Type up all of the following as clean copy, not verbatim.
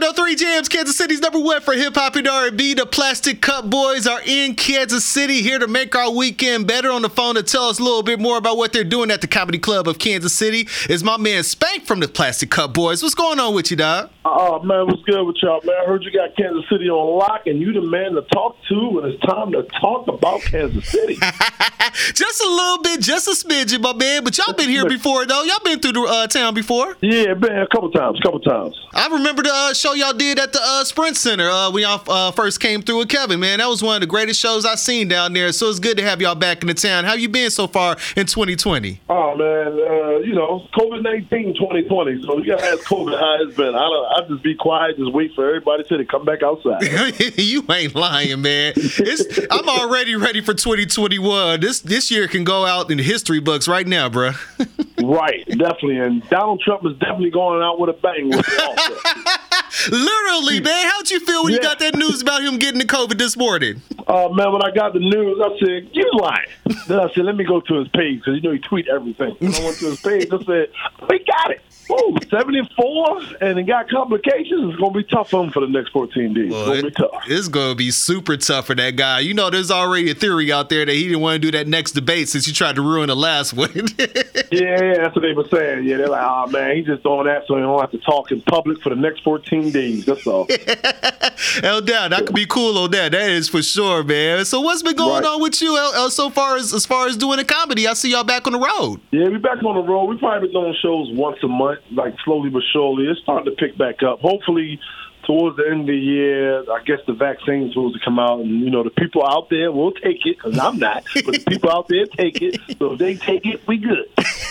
103 Jams, Kansas City's #1 for hip-hop and R&B. The Plastic Cup Boys are in Kansas City, here to make our weekend better. On the phone to tell us a little bit more about what they're doing at the Comedy Club of Kansas City is my man Spank from the Plastic Cup Boys. What's going on with you, dog? Oh, man, what's good with y'all, man? I heard you got Kansas City on lock, and you the man to talk to when it's time to talk about Kansas City. Just a little bit, just a smidgen, my man. But y'all been here before, though. Y'all been through the town before. Yeah, been a couple times. I remember the show y'all did at the Sprint Center when y'all first came through with Kevin, man. That was one of the greatest shows I've seen down there. So it's good to have y'all back in the town. How you been so far in 2020? Oh, man, COVID-19 2020. So you got to ask COVID how it's been. I just be quiet, just wait for everybody to come back outside. You ain't lying, man. I'm already ready for 2021. This year can go out in the history books right now, bro. Right, definitely. And Donald Trump is definitely going out with a bang with it also. Literally, man. How'd you feel when you got that news about him getting the COVID this morning? Man, when I got the news, I said, you lying. Then I said, let me go to his page, because he tweet everything. When I went to his page, I said, we got it. Ooh, 74, and it got complications. It's going to be tough for him for the next 14 days. Well, it's going to be tough. It's going to be super tough for that guy. You know, there's already a theory out there that he didn't want to do that next debate since you tried to ruin the last one. Yeah, that's what they were saying. Yeah, they're like, oh, man, he's just doing that so he don't have to talk in public for the next 14 days. That's all. No doubt. That could be cool on that. That is for sure, man. So what's been going on with you so far as far as doing a comedy? I see y'all back on the road. Yeah, we back on the road. We probably been doing shows once a month, like slowly but surely. It's starting to pick back up. Hopefully, towards the end of the year, I guess the vaccine's supposed to come out, and the people out there will take it, because I'm not, but the people out there take it. So if they take it, we good.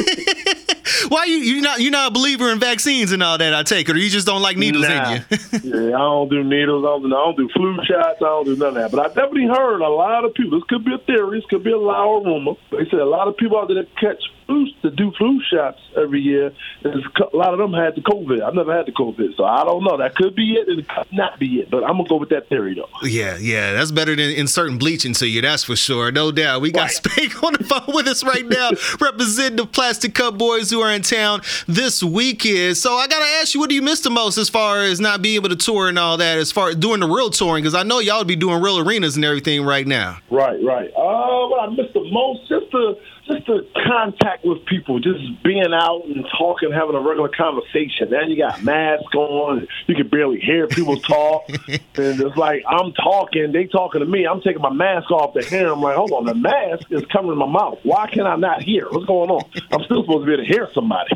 Why you not a believer in vaccines and all that? I take it, or you just don't like needles in you? Yeah, I don't do needles. I don't do flu shots. I don't do none of that. But I definitely heard a lot of people. This could be a theory. This could be a lie or rumor. They said a lot of people out there that catch to do flu shots every year. A lot of them had the COVID. I've never had the COVID, so I don't know. That could be it, and it could not be it. But I'm gonna go with that theory, though. Yeah, that's better than inserting bleach into you. That's for sure, no doubt. We got Spank on the phone with us right now, representing the Plastic Cup Boys who are in town this weekend. So I gotta ask you, what do you miss the most as far as not being able to tour and all that? As far as doing the real touring, because I know y'all would be doing real arenas and everything right now. Right. What I miss the most, just the contact with people, just being out and talking, having a regular conversation. Then you got masks on, you can barely hear people talk. And it's like I'm talking, they talking to me. I'm taking my mask off to hear. I'm like, hold on, the mask is covering my mouth. Why can I not hear? What's going on? I'm still supposed to be able to hear somebody.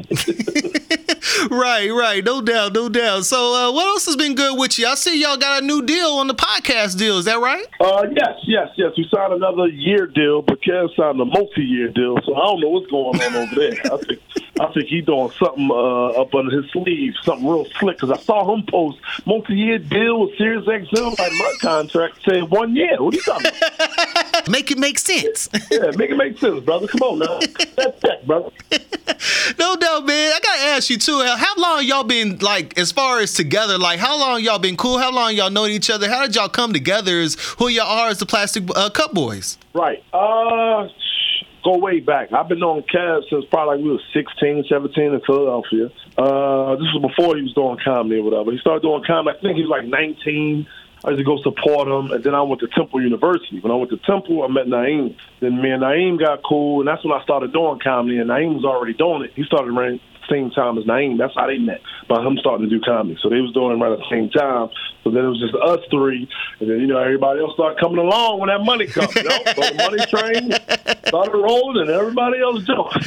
Right. No doubt. So what else has been good with you? I see y'all got a new deal on the podcast deal. Is that right? Yes. We signed another year deal, but Kev signed a multi-year deal. So I don't know what's going on over there. I think he's doing something up under his sleeve, something real slick. Because I saw him post multi-year deal with Sirius XM. Like my contract said 1 year. What are you talking about? Make it make sense. Yeah, make it make sense, brother. Come on now. That's that, brother. No doubt, man. I gotta ask you too. How long y'all been as far as together? Like, how long y'all been cool? How long y'all know each other? How did y'all come together as who y'all are as the Plastic Cup Boys? Right. Go way back. I've been knowing Kev since probably we were 16, 17 in Philadelphia. This was before he was doing comedy or whatever. He started doing comedy. I think he was like 19. I used to go support him, and then I went to Temple University. When I went to Temple, I met Naeem. Then me and Naeem got cool, and that's when I started doing comedy, and Naeem was already doing it. He started around the same time as Naeem. That's how they met, by him starting to do comedy. So they was doing it right at the same time. So then it was just us three, and then, everybody else started coming along when that money comes. So the money train started rolling, and everybody else jumped.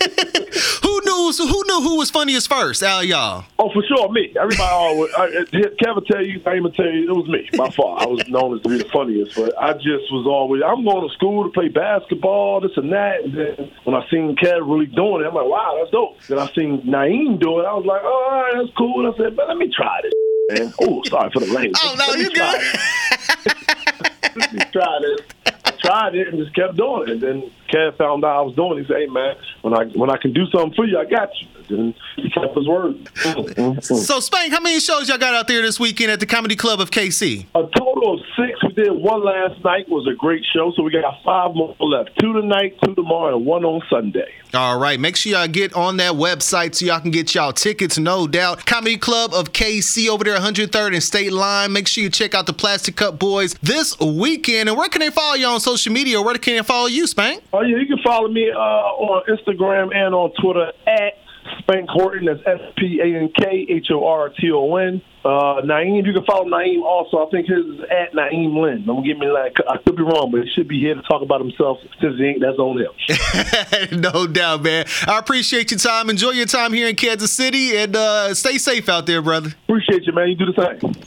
Who knew who was funniest first out of y'all? Oh, for sure, me. Everybody always, Kevin will tell you, Naeem will tell you, it was me, by far. I was known as to be the funniest, but I just was always, I'm going to school to play basketball, this and that, and then when I seen Kev really doing it, I'm like, wow, that's dope. Then I seen Naeem do it, I was like, all right, that's cool. And I said, but let me try this, man. Oh, sorry for the language. Oh, no, you good. Let me try this. I tried it and just kept doing it. And then Kev found out I was doing it. He said, hey, man, when I can do something for you, I got you. And he kept his word. So, Spank, how many shows y'all got out there this weekend at the Comedy Club of KC? A total of 6. We did one last night. It was a great show, so we got 5 more left. 2 tonight, 2 tomorrow, and 1 on Sunday. All right. Make sure y'all get on that website so y'all can get y'all tickets, no doubt. Comedy Club of KC over there, 103rd and State Line. Make sure you check out the Plastic Cup Boys this weekend. And where can they follow you on social media? Where can they follow you, Spank? Oh, yeah, you can follow me on Instagram and on Twitter at Spank Horton. That's SPANKHORTON. Naeem, you can follow Naeem also. I think his is at Naeem Lynn. Don't get me like, I could be wrong, but he should be here to talk about himself since he ain't. That's on him. No doubt, man. I appreciate your time. Enjoy your time here in Kansas City, and stay safe out there, brother. Appreciate you, man. You do the same.